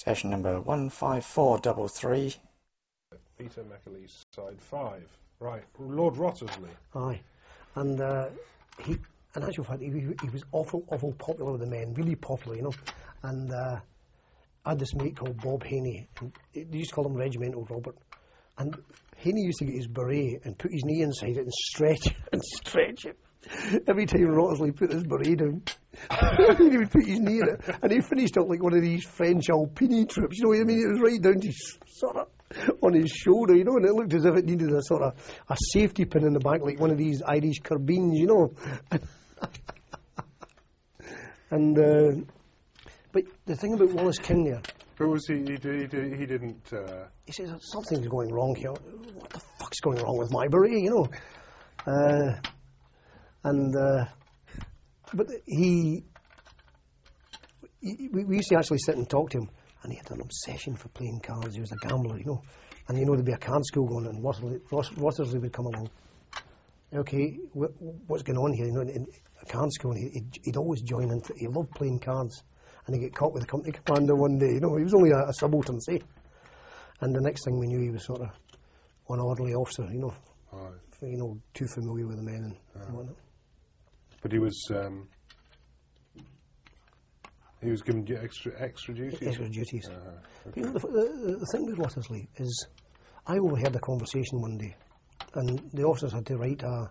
Session number 15433. Peter McAleese, side 5. Right, Lord Wrottesley. Aye, and he, in actual fact, he was awful popular with the men, really popular, you know. And I had this mate called Bob Haney, and they used to call him Regimental Robert. And Haney used to get his beret and put his knee inside it and stretch it. Every time Wrottesley put his beret down, he would put his knee in it, and he finished up like one of these French Alpini trips. You know what I mean? It was right down to sort of on his shoulder, you know, and it looked as if it needed a sort of a safety pin in the back, like one of these Irish carbines, you know. And but the thing about Wallace King there. Who was he? He didn't. He says something's going wrong here. What the fuck's going wrong with my beret, you know? But we used to actually sit and talk to him, and he had an obsession for playing cards. He was a gambler, you know. And you know, there'd be a card school going, and Wrottesley would come along. Okay, what's going on here? You know, in a card school, he'd always join in. He loved playing cards, and he'd get caught with the company commander one day. You know, he was only a subaltern, say. And the next thing we knew, he was sort of an orderly officer, you know. Right. You know, too familiar with the men and whatnot. But he was given extra duties. Extra duties. Okay. You know, the thing with Wrottesley is, I overheard a conversation one day, and the officers had to write a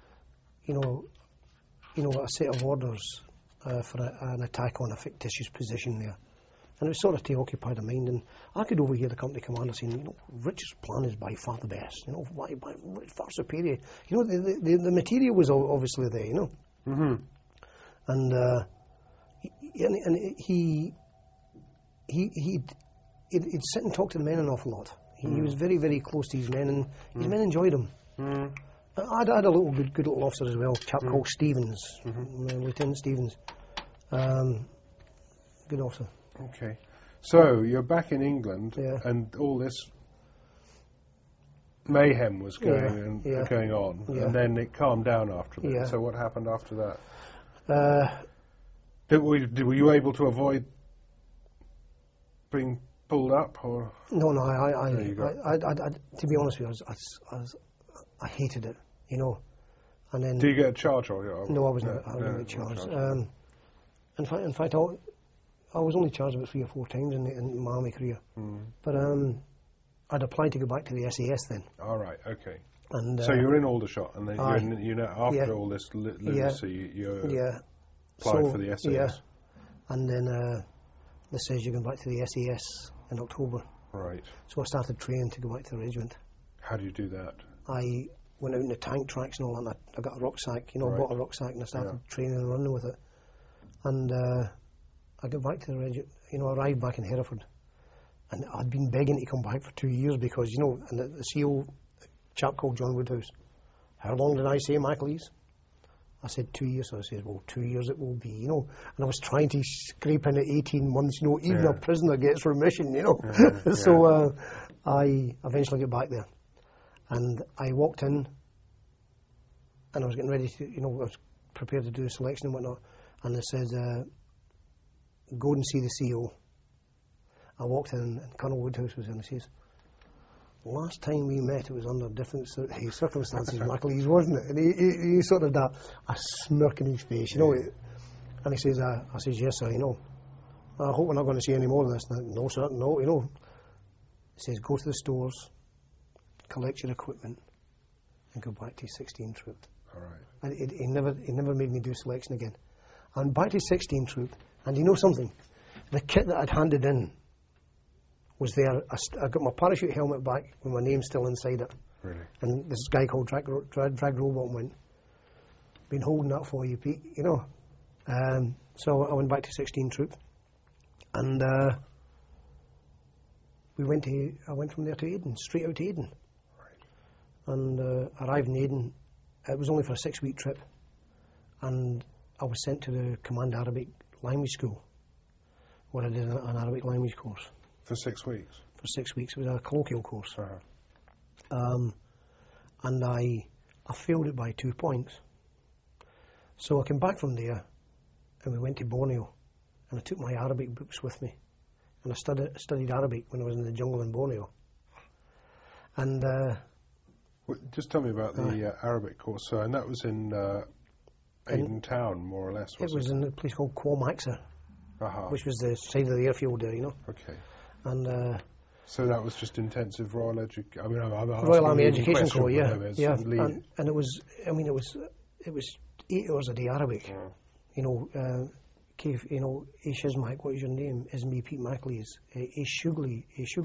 set of orders for an attack on a fictitious position there, and it was sort of to occupy the mind. And I could overhear the company commander saying, you know, Richard's plan is by far the best. You know, by far superior. You know, the material was obviously there. You know. Mm-hmm. And he'd sit and talk to the men an awful lot. He was very, very close to his men, and his men enjoyed him. Mm. I had a little good little officer as well, a chap called Stevens, Lieutenant Stevens. Good officer. Okay. So you're back in England, Yeah. and all this mayhem was going on, Yeah. and then it calmed down after a bit. Yeah. So what happened after that? Were you able to avoid being pulled up, or? No, I to be honest with you, I hated it, you know. And then. Do you get a charge or? No, I was not charged. In fact, I was only charged about 3 or 4 times in my army career. Mm. But I'd applied to go back to the SAS then. All right, okay. And so you're in Aldershot, and then after all this lunacy, you applied for the SAS. Yeah, and then they says you go back to the SAS in October. Right. So I started training to go back to the regiment. How do you do that? I went out in the tank tracks and all that, and I got a rucksack, you know, Right. bought a rucksack, and I started training and running with it. And I got back to the regiment, you know, arrived back in Hereford. And I'd been begging to come back for 2 years because, you know, and the CO chap called John Woodhouse, how long did I say, McAleese? I said 2 years. So I said, well, 2 years it will be, you know. And I was trying to scrape in at 18 months, you know, even a prisoner gets remission, you know. Yeah. So I eventually got back there. And I walked in, and I was getting ready to, you know, I was prepared to do the selection and whatnot. And they said, go and see the CO. I walked in, and Colonel Woodhouse was in, and he says, last time we met, it was under different circumstances, McAleese, wasn't it? And he sort of had a smirk in his face, you know. And he says, I says, yes, sir, you know. I hope we're not going to see any more of this. No, sir, no, you know. He says, go to the stores, collect your equipment, and go back to 16 Troop. All right. And he never made me do selection again. And back to 16 Troop, and you know something? The kit that I'd handed in was there. I got my parachute helmet back with my name still inside it. Really? And this guy called Drag Robot went, been holding that for you, Pete, you know. So I went back to 16 Troop, and I went from there to Aden, straight out to Aden. Right. And arrived in Aden. It was only for a 6-week trip, and I was sent to the Command Arabic Language School, where I did an Arabic language course. For 6 weeks? For 6 weeks. It was a colloquial course. Uh-huh. And I failed it by 2 points. So I came back from there, and we went to Borneo, and I took my Arabic books with me. and I studied Arabic when I was in the jungle in Borneo. And just tell me about the Arabic course, and that was in Aden Town, more or less. It was in a place called Quamaxa, which was the side of the airfield there, you know. Okay. And so that was just intensive Royal Royal Army Education Corps, yeah. And it was, I mean, it was 8 hours a day Arabic. Yeah. You know, Keith, you know, Ishizmak, what is your name? Ismi Pete Mackley is Ishugli,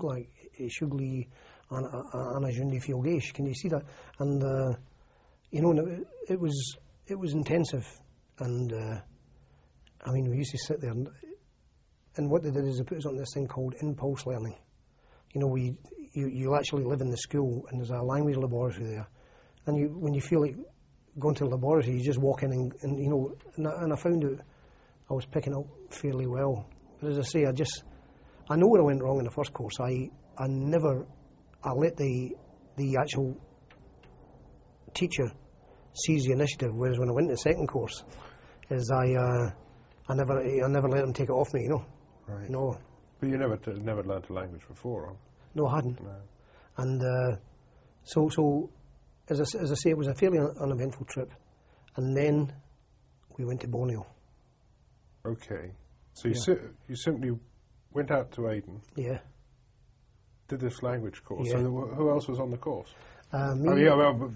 Ana Jundi Fiogesh. Can you see that? And you know, it was intensive, and I mean, we used to sit there, and what they did is they put us on this thing called impulse learning. You know, you actually live in the school, and there's a language laboratory there, and when you feel like going to the laboratory, you just walk in and you know, and I found out I was picking up fairly well. But as I say, I know where I went wrong in the first course. I let the actual teacher seize the initiative, whereas when I went to the second course, is I never let him take it off me, you know. Right. No. But you never learnt a language before, huh? No, I hadn't. No. And so as I say, it was a fairly uneventful trip, and then we went to Borneo. Okay. So you simply went out to Aden. Yeah. Did this language course. Yeah. So who else was on the course? Me.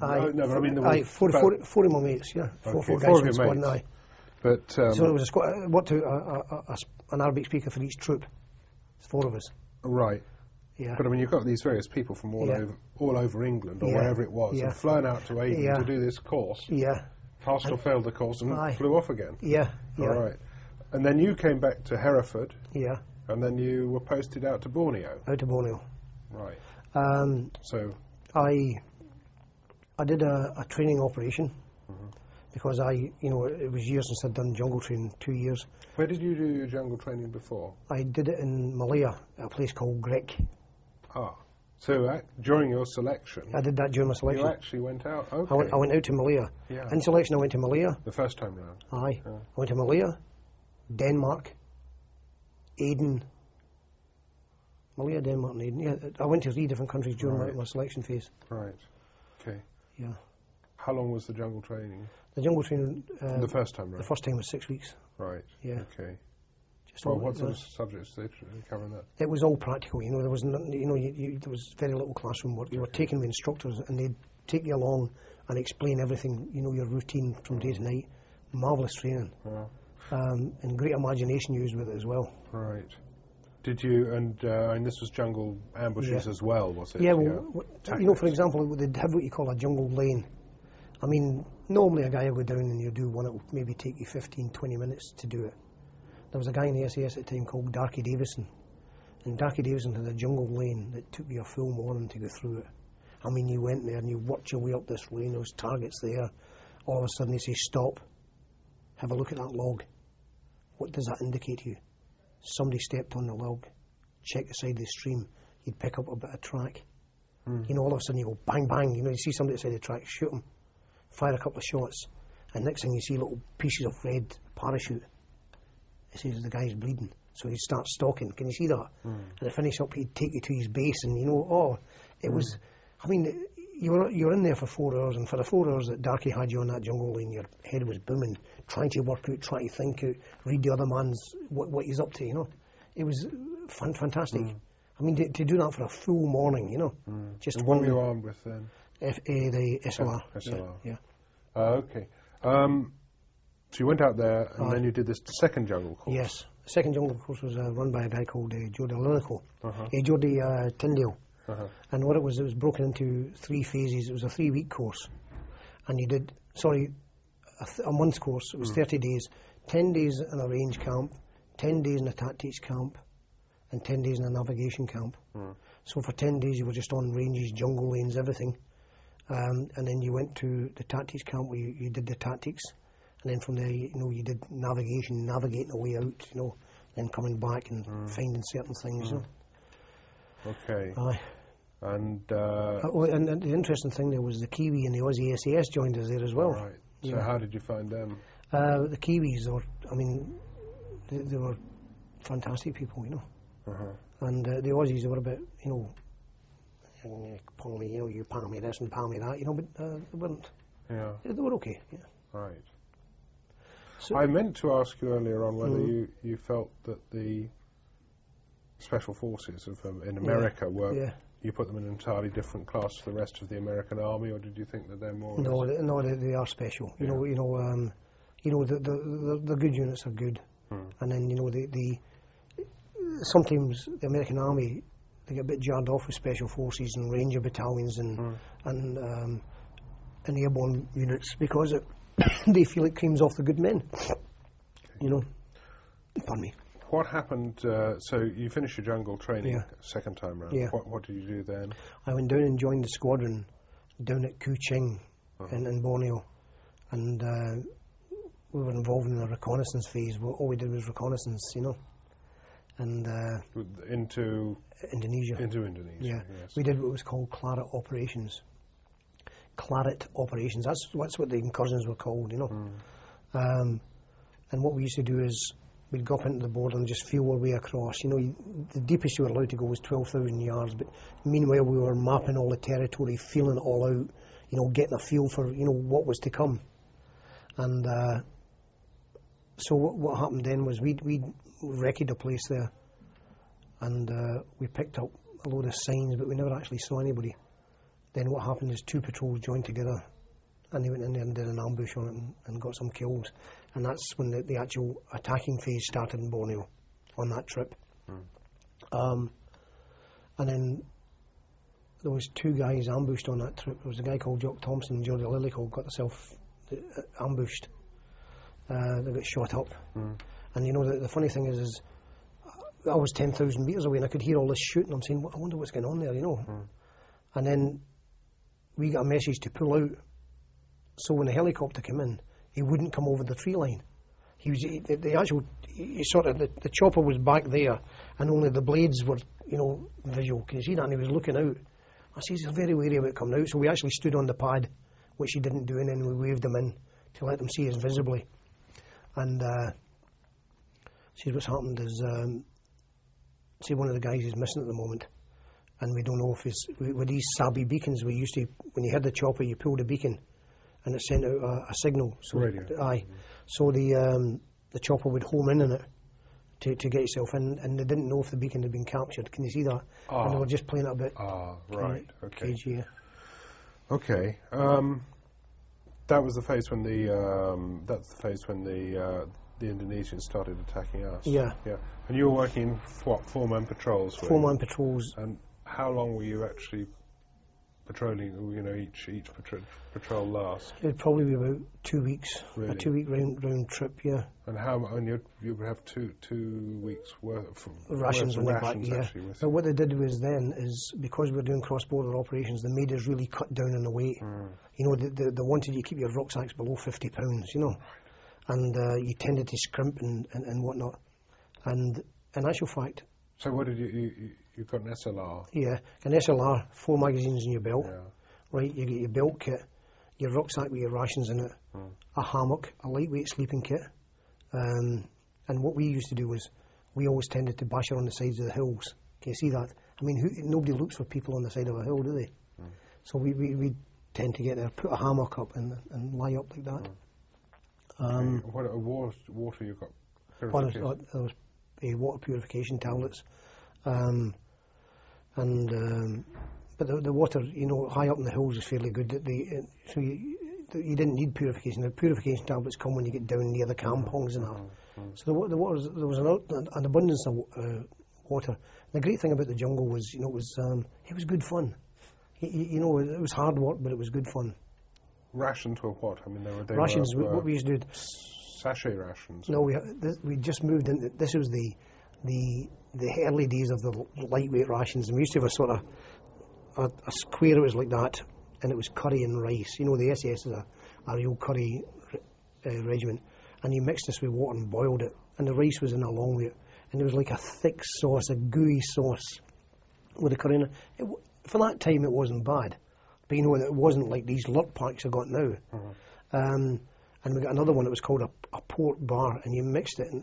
Four of my mates. Yeah. Okay, Four guys four from the squad. mates. But so it was a squad. An Arabic speaker for each troop. It's 4 of us. Right. Yeah. But I mean, you've got these various people from all over England or wherever it was, and flown out to Aden to do this course. Yeah. Passed or failed the course and flew off again. Yeah. All right. And then you came back to Hereford. Yeah. And then you were posted out to Borneo. Out to Borneo. Right. So I did a training operation because it was years since I'd done jungle training, 2 years. Where did you do your jungle training before? I did it in Malaya, at a place called Grek. Ah. So during your selection... I did that during my selection. You actually went out? Okay. I went out to Malaya. Yeah. In selection, I went to Malaya. The first time round? Aye. Yeah. I went to Malaya, Denmark, Aden. Malaya, Denmark and Aden. Yeah, I went to 3 different countries during my selection phase. Right. Okay. Yeah. How long was the jungle training? The jungle training... the first time round? The first time was 6 weeks. Right. Yeah. Okay. What sort of subjects did you cover in that? It was all practical, you know. There was nothing, you know, there was very little classroom work. You were taken with instructors, and they'd take you along and explain everything, you know, your routine from day to night. Marvellous training. And great imagination used with it as well. Right. Did you, and this was jungle ambushes as well, was it? Yeah, well, you know, for example, they'd have what you call a jungle lane. I mean, normally a guy will go down and you do one, it will maybe take you 15, 20 minutes to do it. There was a guy in the SAS at the time called Darky Davison, and Darky Davison had a jungle lane that took you a full morning to go through it. I mean, you went there and you worked your way up this lane, there was targets there. All of a sudden they say, stop, have a look at that log. What does that indicate to you? Somebody stepped on the log, check the side of the stream, you'd pick up a bit of track. You know, all of a sudden you go bang, bang, you know, you see somebody at the side of the track, shoot them, fire a couple of shots, and next thing you see little pieces of red parachute. It says the guy's bleeding, so he'd start stalking. Can you see that? And to finish up, he'd take you to his base, and you know, it was. I mean, you were in there for 4 hours, and for the 4 hours that Darky had you on that jungle lane, your head was booming, trying to work out, trying to think out, read the other man's what he's up to. You know, it was fantastic. I mean, to do that for a full morning, you know, just. And what were you armed with then? The SLR. SLR. Yeah. Okay. So you went out there, and then you did this second jungle course. Yes. The second jungle course was run by a guy called Jody Linico. Jody Tyndale. And what it was broken into 3 phases. It was a 3-week course. And you did, a month's course. It was 30 days. 10 days in a range camp, 10 days in a tactics camp, and 10 days in a navigation camp. So for 10 days you were just on ranges, jungle lanes, everything. And then you went to the tactics camp where you did the tactics. And then from there, you know, you did navigation, navigating the way out, you know, then coming back and finding certain things, you know. Okay. Aye. And and the interesting thing there was the Kiwi and the Aussie SAS joined us there as well. Right. So how did you find them? The Kiwis, they were fantastic people, you know. And the Aussies, they were a bit, you know, palm me, you know, you palm me this and palm me that, you know, but they weren't. Yeah. They were okay. Yeah. Right. So, I meant to ask you earlier on whether you felt that the special forces in America were, you put them in an entirely different class to the rest of the American army, or did you think that they're more? No, they are special. You know, the good units are good, and then you know the sometimes the American army, they get a bit jarred off with special forces and ranger battalions and airborne units because they feel it creams off the good men. You know, pardon me. What happened? So you finished your jungle training second time round. Yeah. What did you do then? I went down and joined the squadron down at Kuching in Borneo, and we were involved in a reconnaissance phase. All we did was reconnaissance, you know, and into Indonesia. Into Indonesia. Yeah, yes. we did what was called Claret operations. Claret operations. That's what the incursions were called, you know. And what we used to do is we'd go up into the border and just feel our way across. You know, the deepest you were allowed to go was 12,000 yards, but meanwhile we were mapping all the territory, feeling it all out, you know, getting a feel for, you know, what was to come. And so what happened then was we wrecked a place there, and we picked up a load of signs, but we never actually saw anybody. Then what happened is two patrols joined together, and they went in there and did an ambush on it and got some kills. And that's when the actual attacking phase started in Borneo on that trip. And then there was two guys ambushed on that trip. There was a guy called Jock Thompson and Geordie Lillicoe got themselves ambushed. They got shot up. And you know, the funny thing is I was 10,000 metres away and I could hear all this shooting. I'm saying, I wonder what's going on there, you know. And then we got a message to pull out. So when the helicopter came in, he wouldn't come over the tree line. The chopper was back there, and only the blades were, you know, visual. Can you see that? And he was looking out. I said, he's very wary about coming out. So we actually stood on the pad, which he didn't do, and then we waved him in to let them see us visibly. And see, what's happened is, see, one of the guys is missing at the moment, and we don't know if it's with these Sabi beacons. We used to, when you had the chopper, you pulled a beacon, and it sent out a signal. So radio. So the chopper would home in on it to get itself in, and they didn't know if the beacon had been captured. Can you see that? And they were just playing it a bit. Right. Okay. Cagey, yeah. Okay. That was the phase when the Indonesians started attacking us. Yeah. Yeah. And you were working what, 4-man patrols? Four-man patrols. And how long were you actually patrolling? You know, each patrol last? It'd probably be about 2 weeks. Really? A 2-week round trip, yeah. And you would have two weeks worth of Rations on the back, yeah. But what they did was then is, because we were doing cross-border operations, they made us really cut down on the weight. You know, they wanted you to keep your rucksacks below 50 pounds, you know. And you tended to scrimp and whatnot. And in actual fact... So what did you got an SLR? Yeah, an SLR, 4 magazines in your belt. Yeah. Right, you get your belt kit, your rucksack with your rations in it, a hammock, a lightweight sleeping kit. And what we used to do was, we always tended to bash on the sides of the hills. Can you see that? I mean, nobody looks for people on the side of a hill, do they? So we tend to get there, put a hammock up and lie up like that. What water you got? There was water purification tablets. But the water, you know, high up in the hills is fairly good. So you didn't need purification. The purification tablets come when you get down near the kampongs and that. So there was an abundance of water. The great thing about the jungle was, you know, it was good fun. You know, it was hard work, but it was good fun. Rations were what? I mean, they rations. were what we used to do. Sachet rations. No, we just moved in. This was the early days of the lightweight rations, and we used to have a sort of a square. It was like that, and it was curry and rice. You know, the SS is a real curry regiment, and you mixed this with water and boiled it, and the rice was in a long way, and it was like a thick sauce, a gooey sauce with the curry in it. For that time, it wasn't bad, but you know, it wasn't like these lurt packs I got now. And we got another one that was called a port bar, and you mixed it,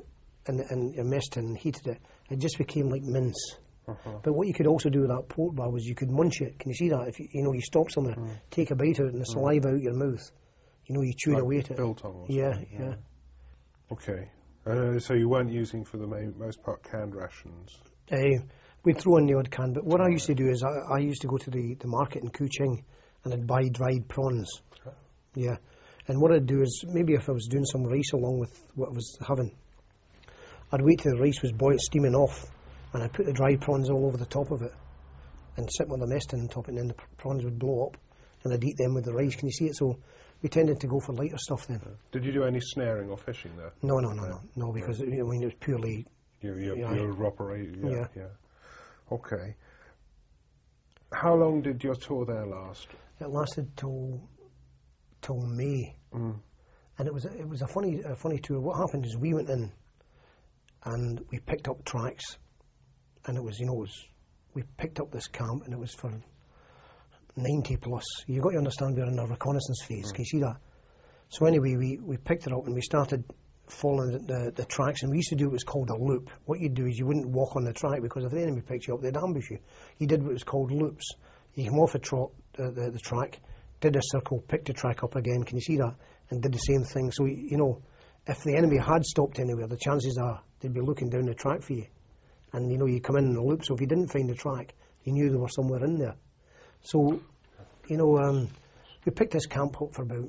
and your mess tin and heated it, it just became like mince. But what you could also do with that port bar was you could munch it. Can you see that? If you stop somewhere, take a bite out and the saliva out your mouth. You chew like away at it. Biltong or Yeah, something. yeah. Okay. So you weren't using for the most part canned rations? We'd throw in the odd can, but what I used to do is I used to go to the market in Kuching and I'd buy dried prawns. Yeah. And what I'd do is, maybe if I was doing some rice along with what I was having, I'd wait till the rice was steaming off, and I'd put the dried prawns all over the top of it and sit with the mess tin on top, and then the prawns would blow up and I'd eat them with the rice. Can you see it? So we tended to go for lighter stuff then. Did you do any snaring or fishing there? No, because it was purely... You're operating. Yeah. Okay. How long did your tour there last? It lasted till May, and it was a funny tour. What happened is we went in, and we picked up tracks, and we picked up this camp, and it was for 90 plus. You've got to understand we're in a reconnaissance phase. Can you see that? So anyway, we picked it up and we started following the tracks, and we used to do what was called a loop. What you'd do is you wouldn't walk on the track, because if the enemy picked you up, they'd ambush you. You did what was called loops. You come off the track, did a circle, picked the track up again, can you see that? And did the same thing. So, if the enemy had stopped anywhere, the chances are they'd be looking down the track for you. And, you come in a loop, so if you didn't find the track, you knew they were somewhere in there. So, we picked this camp up for about,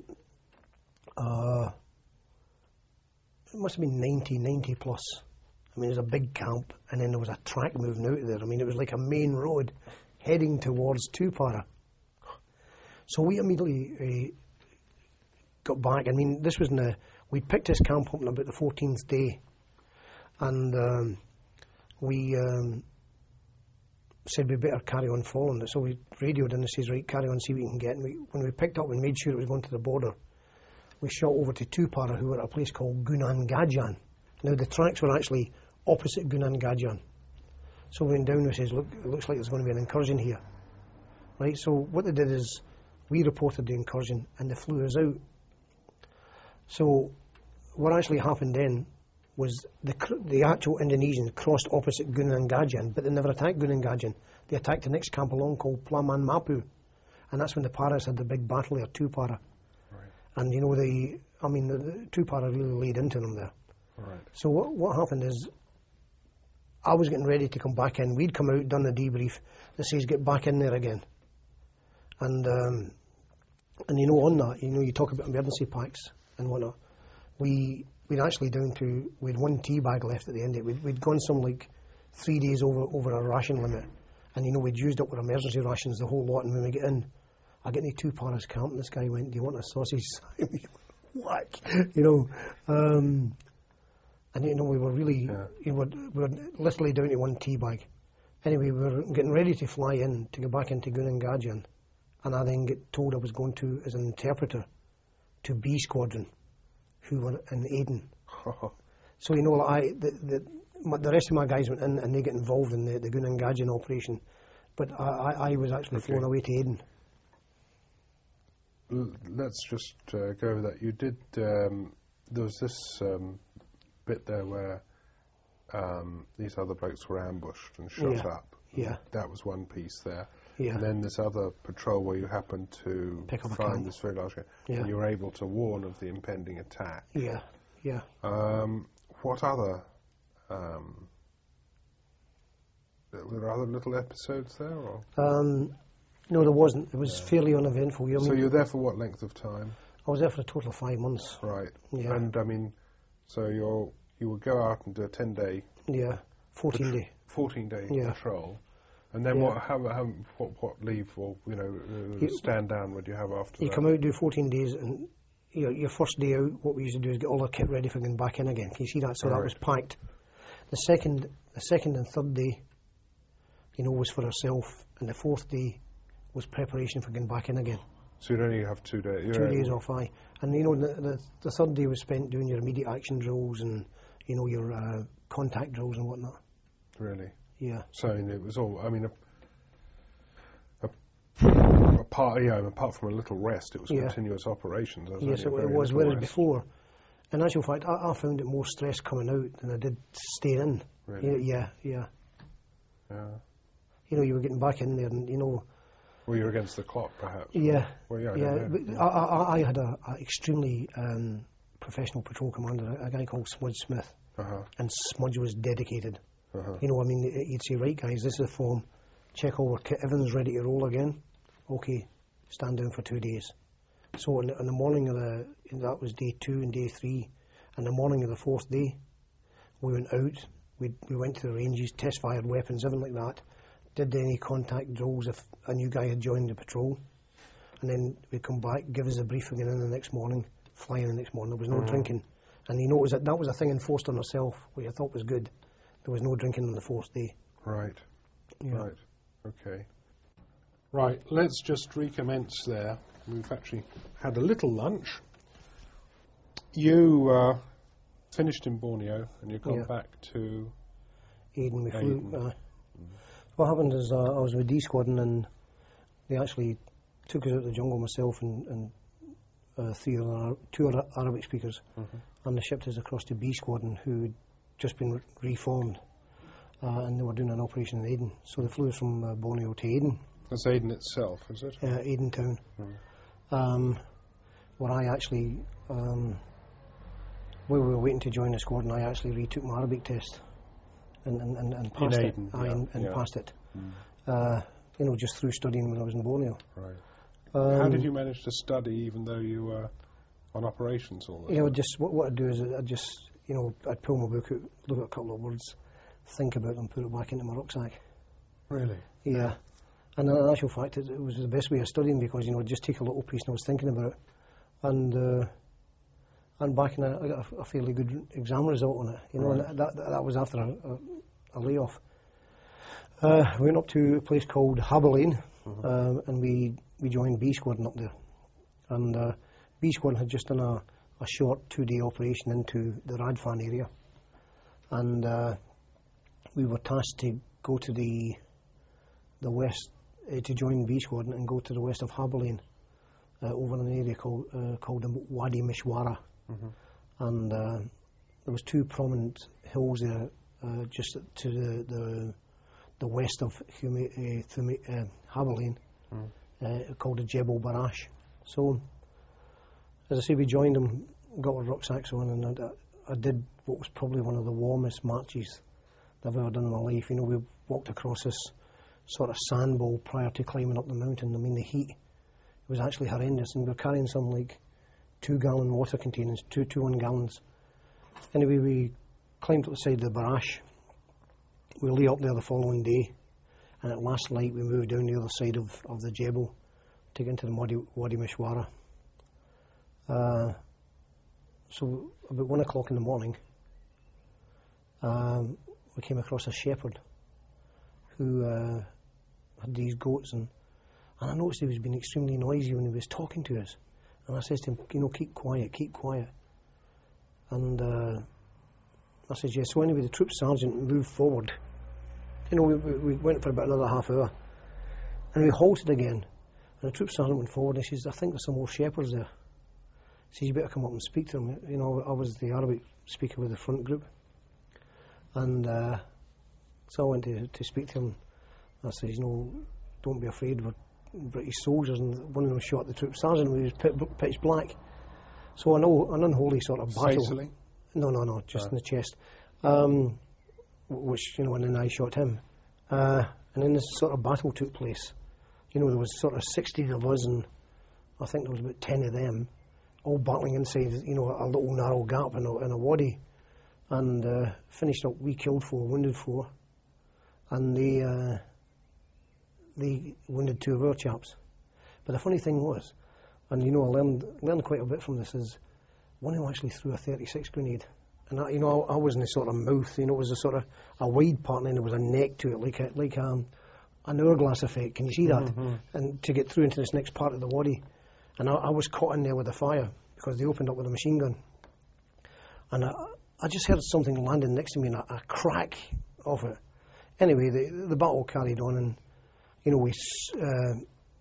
it must have been 90 plus. I mean, it was a big camp, and then there was a track moving out of there. I mean, it was like a main road heading towards Tupara. So we immediately got back. I mean, this was we picked this camp up on about the 14th day, and we said we better carry on following it. So we radioed in and says, right, carry on, see what you can get. And when we picked up and made sure it was going to the border, we shot over to Tupara, who were at a place called Gunung Gajan. Now, the tracks were actually opposite Gunung Gajan. So we went down and says, look, it looks like there's going to be an incursion here. Right, so what they did is, we reported the incursion and they flew us out. So what actually happened then was the actual Indonesians crossed opposite Gunung Gajan, but they never attacked Gunung Gajan. They attacked the next camp along called Plaman Mapu. And that's when the Paras had the big battle there, Tupara. Right. And the Tupara really laid into them there. Right. So what happened is, I was getting ready to come back in. We'd come out, done the debrief. They says, get back in there again. And on that, you talk about emergency packs and whatnot. We'd actually we had one tea bag left at the end of it. We'd gone some 3 days over our ration limit. And, we'd used up our emergency rations, the whole lot. And when we get in, I get into Paras camp, and this guy went, do you want a sausage? What? And, we were really, we were literally down to one tea bag. Anyway, we were getting ready to fly in to go back into Gunung Gajan. And I then get told I was going to, as an interpreter, to B Squadron, who were in Aden. So, the rest of my guys went in and they get involved in the Gunung Gajan operation. But I was actually flown away to Aden. Let's just go over that. You did, there was this bit there where these other boats were ambushed and shot up. Yeah. That was one piece there. Yeah. And then this other patrol where you happened to find this very large camp, and you were able to warn of the impending attack. Yeah, yeah. What other... were there other little episodes there? Or? No, there wasn't. It was fairly uneventful. So you were there for what length of time? I was there for a total of 5 months. Right. Yeah. And, so you would go out and do a 10-day... Yeah, 14-day. 14-day patrol. And then what leave or, stand down would you have after that? You come out, do 14 days, and your first day out, what we used to do is get all our kit ready for going back in again. Can you see that? So that was packed. The second and third day, was for ourselves, and the fourth day was preparation for going back in again. So you'd only have 2 days? 2 days off, aye. And, the third day was spent doing your immediate action drills and, your contact drills and whatnot. Really? Yeah. So it was all. Apart from a little rest, it was continuous operations. Yes, it was. Whereas before, In actual fact, I found it more stress coming out than I did staying in. Really? Yeah. You know, you were getting back in there, and you know. Well, you're against the clock, perhaps. Yeah. Well, yeah. But I had a extremely professional patrol commander, a guy called Smudge Smith, and Smudge was dedicated. You know, I mean, you'd say, right, guys, this is the form. Check all our kit. Everything's ready to roll again. Okay, stand down for 2 days. So in the morning of that was day 2 and day 3, and the morning of the 4th day, we went out. We went to the ranges, test fired weapons, everything like that. Did any contact drills if a new guy had joined the patrol, and then we'd come back, give us a briefing, and then the next morning, fly in the next morning. There was no drinking, and you notice that was a thing enforced on ourselves, which I thought was good. There was no drinking on the 4th day. Right. Yeah. Right. Okay. Right. Let's just recommence there. We've actually had a little lunch. You finished in Borneo, and you've gone back to Aden. We Aden. flew. What happened is I was with D Squadron, and they actually took us out of the jungle, myself and two other Arabic speakers, and they shipped us across to B Squadron, who had just been reformed, and they were doing an operation in Aden. So they flew us from Borneo to Aden. That's Aden itself, is it? Aden town. Where I actually, while we were waiting to join the squadron, I actually retook my Arabic test and passed it. Aden, Passed it. You know, just through studying when I was in Borneo. Right. How did you manage to study even though you were on operations all the time? You know, just what I'd do is I'd pull my book out, look at a couple of words, think about them, put it back into my rucksack. Really? Yeah. And in actual fact, it was the best way of studying, because, you know, I'd just take a little piece and I was thinking about it. And back in I got a fairly good exam result on it, you know, and that was after a layoff. We went up to a place called Haberlin, and we joined B Squadron up there. And B Squadron had just done a short 2-day operation into the Radfan area. And we were tasked to go to the west, to join B Squadron and go to the west of Haberlin, over in an area called the Wadi Mishwara. And there was 2 prominent hills there, just to the west of Haberlin, called the Jebel Barash. So, as I say, we joined them, got our rucksacks on, and I did what was probably one of the warmest marches I've ever done in my life. You know, we walked across this sort of sand bowl prior to climbing up the mountain. I mean, the heat, it was actually horrendous, and we were carrying some like 2-gallon water containers, 2 1 gallons. Anyway, we climbed up the side of the Barash. We lay up there the following day, and at last light we moved down the other side of the Jebel to get into the Wadi Mishwara. So about 1 o'clock in the morning, we came across a shepherd who had these goats, and I noticed he was being extremely noisy when he was talking to us. And I said to him, you know, keep quiet. And I said, yes. So anyway, the troop sergeant moved forward. You know, we went for about another half hour, and we halted again. And the troop sergeant went forward, and he says, I think there's some more shepherds there. He says, you better come up and speak to them. You know, I was the Arabic speaker with the front group. And so I went to speak to him. I said, you know, don't be afraid, we're British soldiers. And one of them shot the troop sergeant, who was pitch black. So I know an unholy sort of battle. Fatally? No, just in the chest. Which, you know, and then I shot him. And then this sort of battle took place. You know, there was sort of 60 of us, and I think there was about 10 of them, all battling inside, you know, a little narrow gap in a wadi. And finished up, we killed 4, wounded 4. And they wounded 2 of our chaps. But the funny thing was, and you know, I learned quite a bit from this, is one of them actually threw a 36 grenade. And I, you know, I was in the sort of mouth, you know, it was a sort of a wide part, and then there was a neck to it, like an hourglass effect. Can you see that? And to get through into this next part of the wadi. And I was caught in there with the fire, because they opened up with a machine gun. And I just heard something landing next to me, and a crack of it. Anyway, the battle carried on, and, you know, we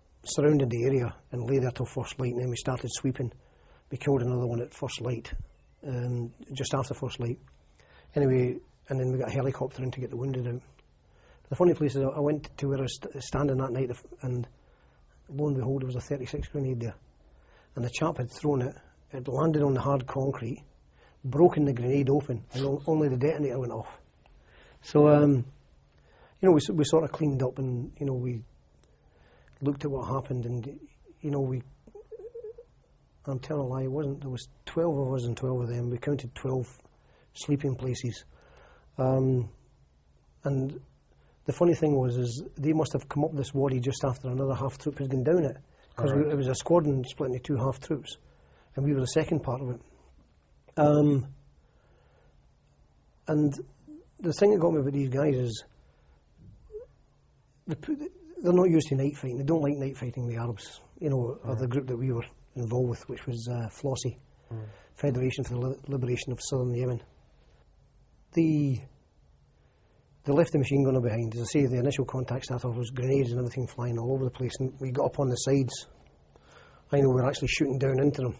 surrounded the area and lay there till first light, and then we started sweeping. We killed another one at first light, just after first light. Anyway, and then we got a helicopter in to get the wounded out. The funny place is I went to where I was standing that night, and lo and behold, there was a 36 grenade there. And the chap had thrown it, it landed on the hard concrete, broken the grenade open, and only the detonator went off. So, you know, we sort of cleaned up, and, you know, we looked at what happened, and, you know, I'm telling a lie, it wasn't, there was 12 of us and 12 of them. We counted 12 sleeping places. And the funny thing is they must have come up this wadi just after another half troop had gone down it, because it was a squadron split into 2 half troops, and we were the second part of it. And the thing that got me about these guys is they're not used to night fighting. They don't like night fighting, the Arabs, you know, or the group that we were involved with, which was FLOSSY, Federation for the Liberation of Southern Yemen. They left the machine gunner behind. As I say, the initial contact started off was grenades and everything flying all over the place, and we got up on the sides. I know we were actually shooting down into them.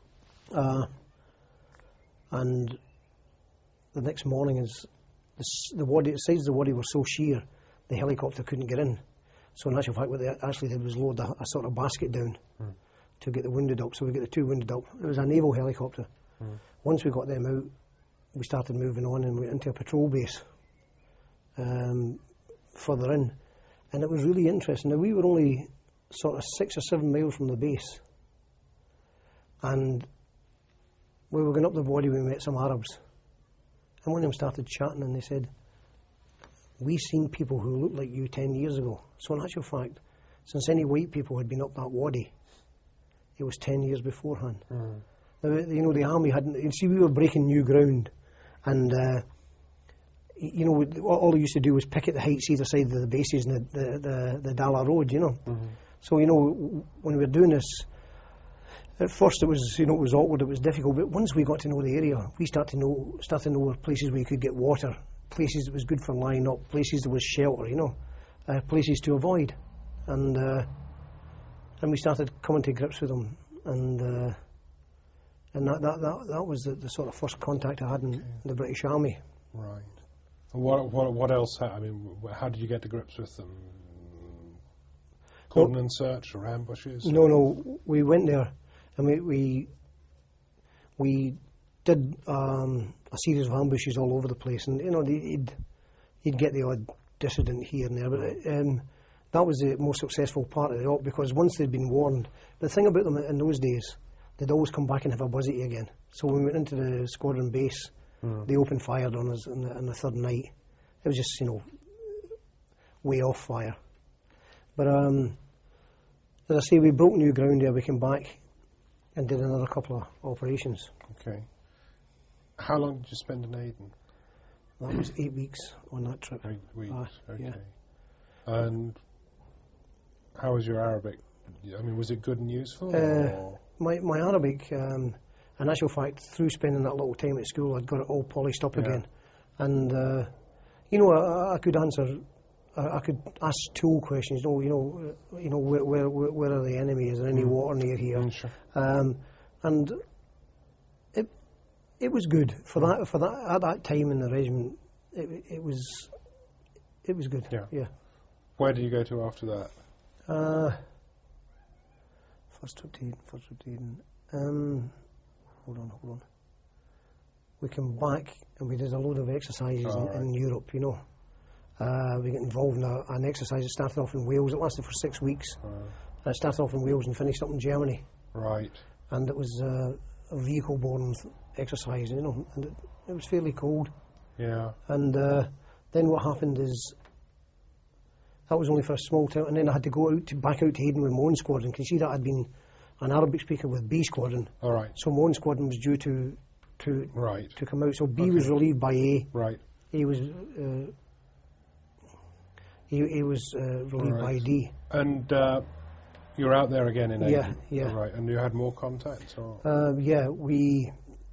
And the next morning, the sides of the wadi were so sheer, the helicopter couldn't get in. So in actual fact, what they actually did was load a sort of basket down to get the wounded up. So we get the 2 wounded up. It was a naval helicopter. Once we got them out, we started moving on and went into a patrol base further in. And it was really interesting. Now, we were only sort of 6 or 7 miles from the base. And we were going up the wadi, we met some Arabs. And one of them started chatting, and they said, "We seen people who looked like you 10 years ago." So in actual fact, since any white people had been up that wadi, it was 10 years beforehand. Now, you know, the army hadn't... You see, we were breaking new ground, and you know, all they used to do was picket the heights either side of the bases and the Dala Road, you know. So, you know, when we were doing this, at first it was, you know, it was awkward, it was difficult, but once we got to know the area, we started to know where places where you could get water, places that was good for lying up, places that was shelter, you know, places to avoid, and we started coming to grips with them, and that was the sort of first contact I had in the British Army. Right. And what else? I mean, how did you get to grips with them? Cordon search or ambushes? No, we went there, and we did a series of ambushes all over the place, and you know, you'd get the odd dissident here and there, but that was the most successful part of the op, because once they'd been warned, the thing about them in those days, they'd always come back and have a buzz at you again. So when we went into the squadron base, they opened fire on us on the third night. It was just, you know, way off fire. But as I say, we broke new ground there. We came back and did another couple of operations. Okay. How long did you spend in Aden? That was 8 weeks on that trip. 8 weeks, okay. Yeah. And how was your Arabic? I mean, was it good and useful? Or? My Arabic, in actual fact, through spending that little time at school, I'd got it all polished up again. And, you know, I could answer... I could ask tool questions. You know, where are the enemy? Is there any water near here? Sure. And it was good for that at that time in the regiment. It was good. Yeah. Where did you go to after that? First trip to Eden. Hold on. We came back and we did a load of exercises in Europe. You know. We got involved in an exercise that started off in Wales. It lasted for 6 weeks. It started off in Wales and finished up in Germany. Right. And it was a vehicle-borne exercise, you know, and it was fairly cold. Yeah. And then what happened is that was only for a small time, and then I had to go back out to Aden with my own squadron. Can you see that I'd been an Arabic speaker with B squadron? All right. So my own squadron was due to come out. So B was relieved by A. Right. A was. He was relieved by D. And you were out there again in Aden? Yeah. Right. And you had more contacts? Or? Yeah, we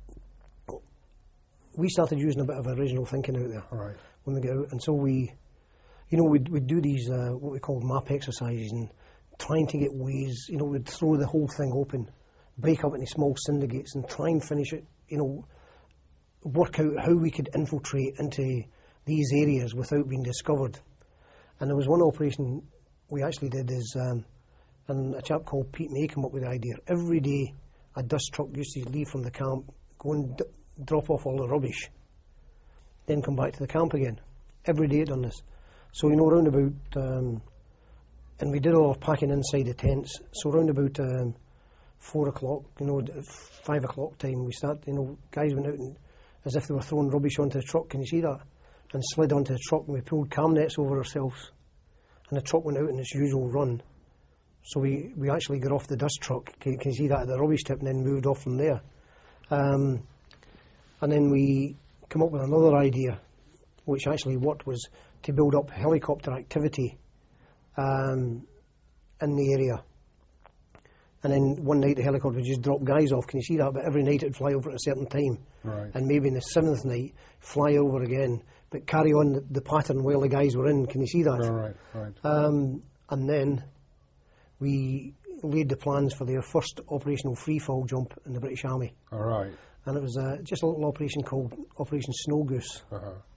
started using a bit of original thinking out there when we get out. And so we'd do these, what we call map exercises, and trying to get ways, you know, we'd throw the whole thing open, break up into small syndicates and try and finish it work out how we could infiltrate into these areas without being discovered. And there was one operation we actually did and a chap called Pete May came up with the idea. Every day a dust truck used to leave from the camp, go and drop off all the rubbish, then come back to the camp again. Every day it done this. So, round about, and we did all our packing inside the tents, so round about 4 o'clock, 5 o'clock time, we started, guys went out and, as if they were throwing rubbish onto the truck, can you see that? And slid onto the truck, and we pulled cam nets over ourselves, and the truck went out in its usual run. So we actually got off the dust truck, can you see that, at the rubbish tip, and then moved off from there. And then we come up with another idea, which actually worked, was to build up helicopter activity in the area. And then one night the helicopter would just drop guys off, can you see that? But every night it would fly over at a certain time. Right. And maybe in the 7th night, fly over again, but carry on the pattern while the guys were in, can you see that? Right. And then we laid the plans for their first operational free-fall jump in the British Army. All right. And it was just a little operation called Operation Snow Goose. Uh-huh.